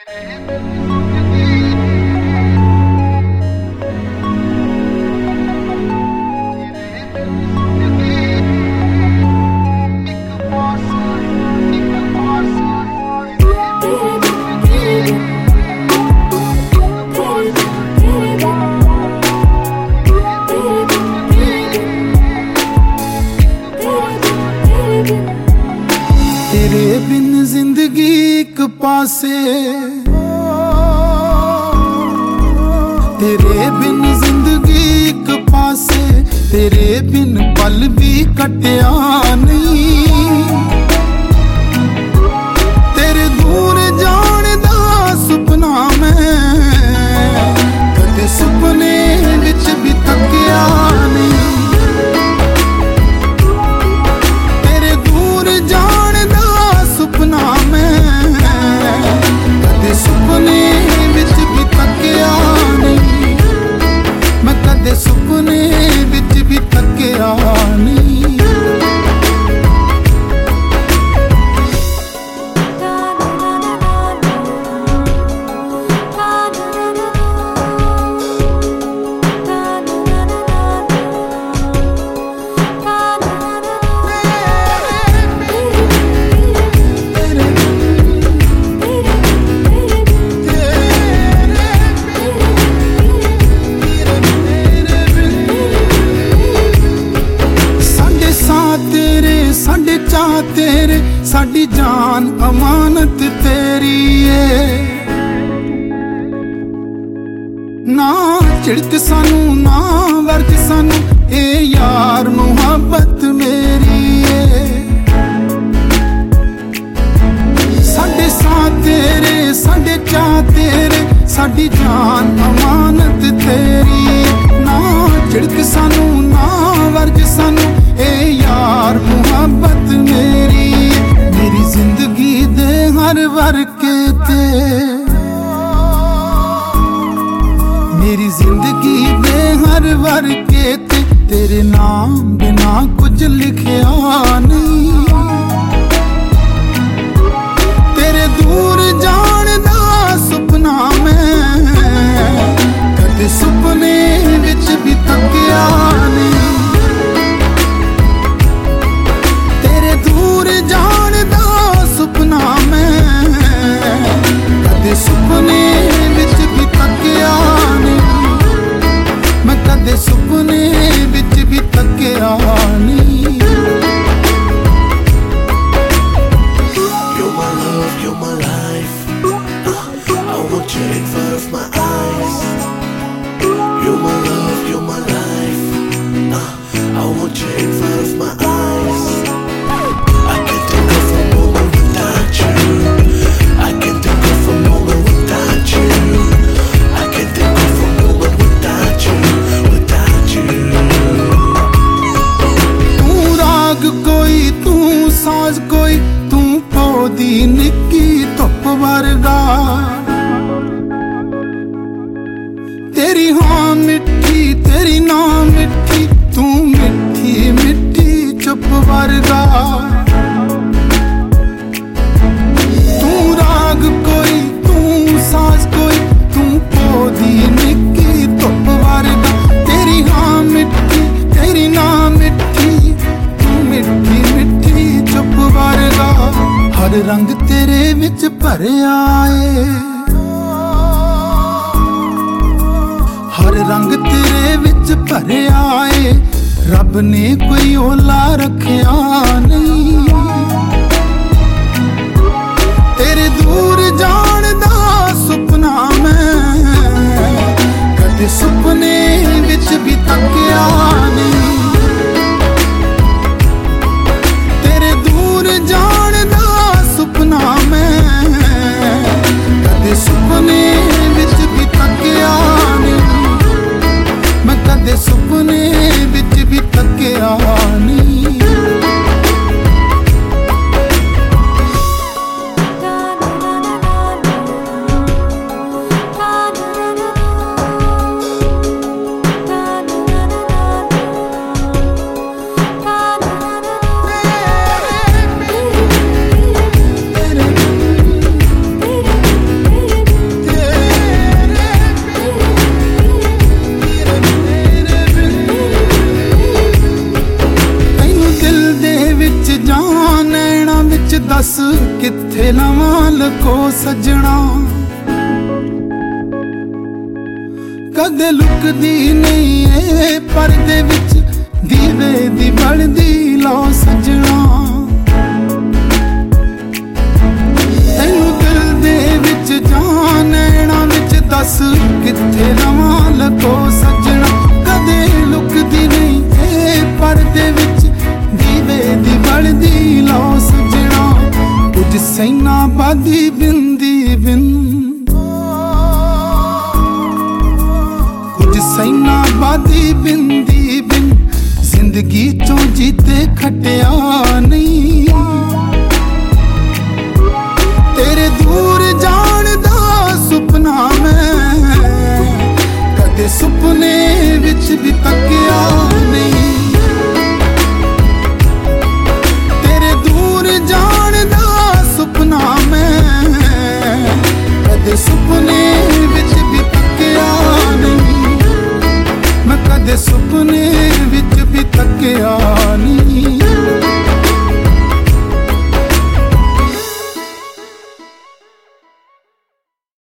तेरे बिन जिंदगी एक पासे, तेरे बिन जिंदगी एक पासे, तेरे बिन पल भी कटिया नहीं। तेरे दूर जाने दा सुपना मैं कदे सुपने विच भी तकिया नहीं। सुपना मैं कदे सुपने विच भी तकिया नहीं, मैं कदे सुपने विच भी तकिया नहीं। साडे चाह तेरे, साडी जान अमानत तेरी है। ना झिड़क सानू ना वर्ज सानू, ए यार मुहब्बत मेरी है। साडे साथ तेरे, साडे चाह तेरे, साडी जान अमानत तेरी है। ना झिड़क सानू ना वर्ज सानू, ए यार मुहब्बत मेरी। मेरी जिंदगी दे हर वर्के ते, मेरी जिंदगी दे हर वर्के ते, तेरे नाम बिना कुछ लिखिया नहीं। तेरे दूर जाने दा सुपना मैं कदे सुपने विच भी तकिया नहीं। दूर जाने दा सुपना मैं कदे सुपने विच भी तकिया नहीं, मैं कदे सुपने विच भी तकिया नहीं। You're my love, you're my life. I want you in front of my eyes. You're my love, you're my life. I want you in front of my eyes. साज कोई तू पौधी निक्की धुप वर्गा, तेरी हाँ मिठी तेरी ना मिठी, तू मिठी मिठी चुप वर्गा। तू राग कोई तू साज कोई, तू पौधी निक्की धुप वर्गा। तेरी हाँ मिठी तेरी ना मिठी, तू मिठी मिठी चुप वर्गा। हर रंग तेरे विच भरिया है, हर रंग तेरे विच भरिया है। रब ने कोई ओला रखिया नहीं। तेरे दूर जान दा सुपना मैं कदे सुपने विच भी तकिया नहीं। जान दा सुपना मैं कदे सुपने विच भी तकिया नहीं, मैं कदे सुपने विच भी तकिया नहीं। ਸੱਜਣਾ। ਕਦੇ ਲੁਕਦੀ ਨਹੀਂ ਏ ਪਰਦੇ ਵਿੱਚ, ਦੀਵੇ ਦੀ ਬਲਦੀ ਲੋ ਸੱਜਣਾ। ਤੈਨੂੰ ਦਿਲ ਦੇ ਵਿੱਚ ਜਾਂ ਨੈਣਾਂ ਵਿੱਚ ਦੱਸ ਕਿੱਥੇ ਰਵਾਂ ਲਕੋ ਸੱਜਣਾ। ਕਦੇ ਲੁਕਦੀ ਨਹੀਂ ਏ ਪਰਦੇ ਵਿੱਚ, ਦੀਵੇ ਦੀ ਬਲਦੀ ਲੋ ਸੱਜਣਾ। ਕੁਝ ਸੈਨਾ ਬਾਦੀ ਬਿੰਦੀ ਬਿੰਦ, ਕੁਝ ਸੈਨਾ ਬਾਦੀ ਬਿੰਦੀ ਬਿੰਦ, ਜ਼ਿੰਦਗੀ ਚੋਂ ਜੀਤੇ ਖਟਿਆ ਨਹੀਂ। ਤੇਰੇ ਦੂਰ ਜਾਣ ਦਾ ਸੁਪਨਾ ਮੈਂ ਕਦੇ ਸੁਪਨੇ ਵਿੱਚ ਵੀ ਤੱਕਿਆ ਨਹੀਂ। ਤੇਰੇ ਦੂਰ ਜਾਣ ਦਾ ਸੁਪਨਾ ਮੈਂ ਕਦੇ ਸੁਪਨੇ ਵਿੱਚ ਵੀ ਤੱਕਿਆ ਨਹੀਂ। ਮੈਂ ਕਦੇ ਸੁਪਨੇ ਵਿੱਚ ਵੀ ਤੱਕਿਆ ਨਹੀਂ।